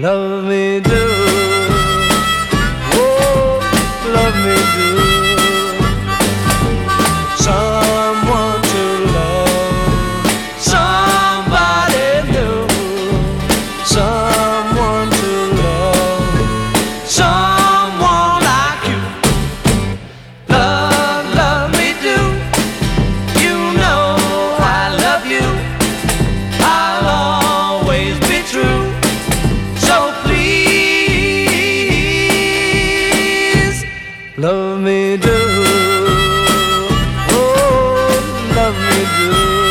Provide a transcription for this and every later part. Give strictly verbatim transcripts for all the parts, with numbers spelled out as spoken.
love me do. Oh, love me do. Someone to love, somebody new. Someone to love, someone like you. Love, love me do. You know I love you. I'll always be true. So please, love me do. Oh, love me do.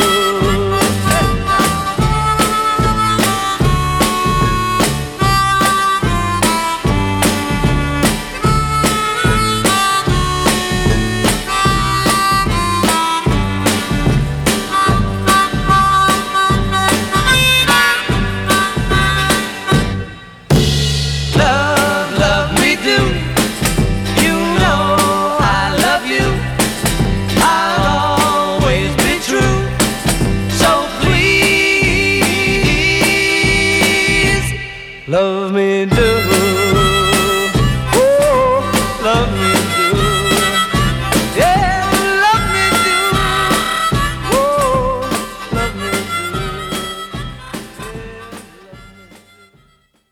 Love, love me do. You know I love you. I'll always be true. So please, love me do.